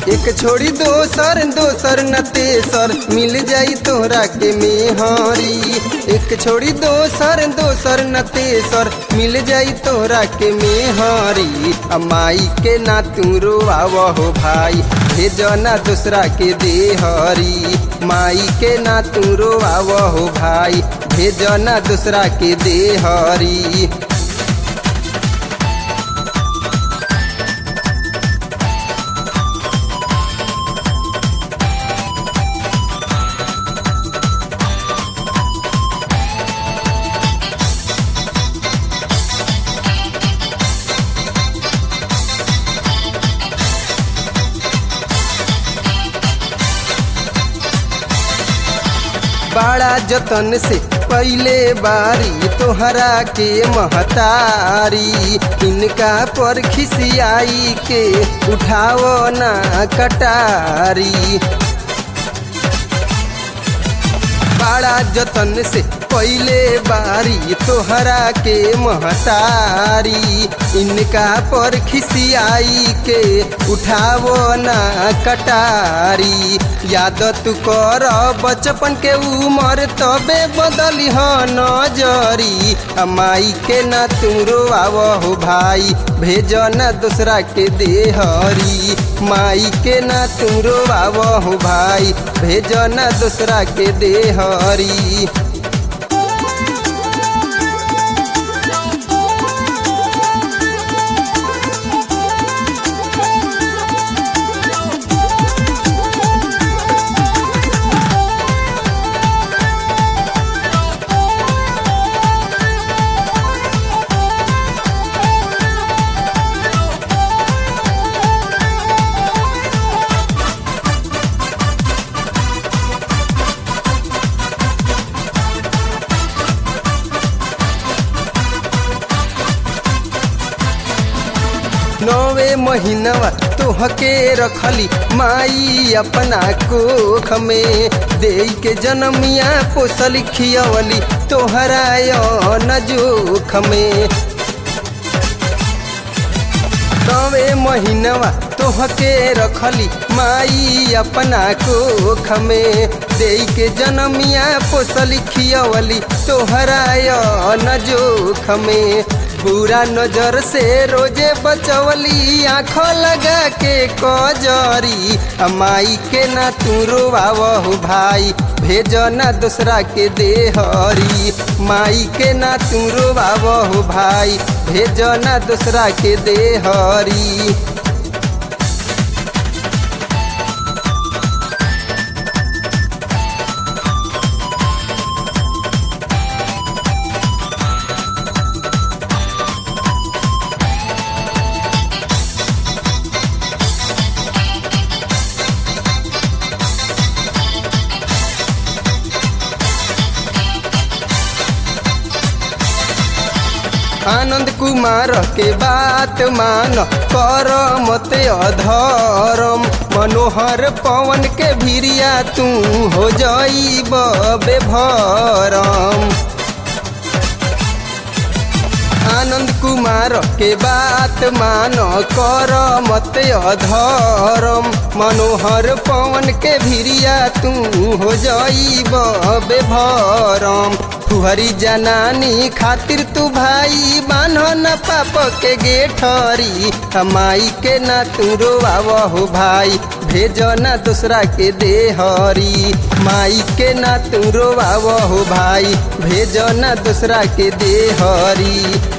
एक छोड़ी दोसर दोसर न तेसर मिल जाई तोहरा के मेहरी। एक छोड़ी दोसर दोसर न तेसर मिल जाई तोहरा के मेहरी। माई के ना तू रोआव हो भाई भेजो ना दूसरा के देहरी। माई के ना तू रोआव हो भाई भेजो ना दूसरा के देहरी। बड़ा जतन से पहले बारी तोहरा के महतारी। इनका पर खिसियाई के उठाओ ना कटारी। बड़ा जतन से पहले बारी तोहरा के महतारी। इनका पर खिसियाई के उठावो ना कटारी। याद तू कर बचपन के उमर तबे बदली हो नजरी। माई के ना तू रोआव हो भाई भेजो ना दूसरा के देहरी। माई के ना तू रोआव हो भाई भेजो ना दूसरा के देहरी। नौवे महीनवा तोहके रखली माई अपना कोख में। दे के जनमिया पोसल खियवली तोहरा न जोख में। नौवे महीनवा तोहके रखली माई अपना कोख में। दे के जनमिया पोसल खियवली तोहरा न जोख में। बुरा नजर से रोजे बचवली आँखों लगा के कजरी। माई के ना तू रोआव हो भाई भेजो ना दूसरा के देहरी। माई के ना तू रोआव हो भाई भेजो ना दूसरा के देहरी। आनंद कुमार के बात मान कर मत अधर्म। मनोहर पवन के भिरिया तू हो जाइब बेभरम। आनंद कुमार के बात मान कर मत अधर्म। मनोहर पवन के भिरिया तू हो जाइब बेभरम। फुहरी जनानी खातिर तू भाई बान्हो न पाप के गेठरी। माई के ना तू रोआव हो भाई भेजो ना दूसरा के देहरी। माई के ना तू रोआव हो भाई भेजो ना दूसरा के देहरी।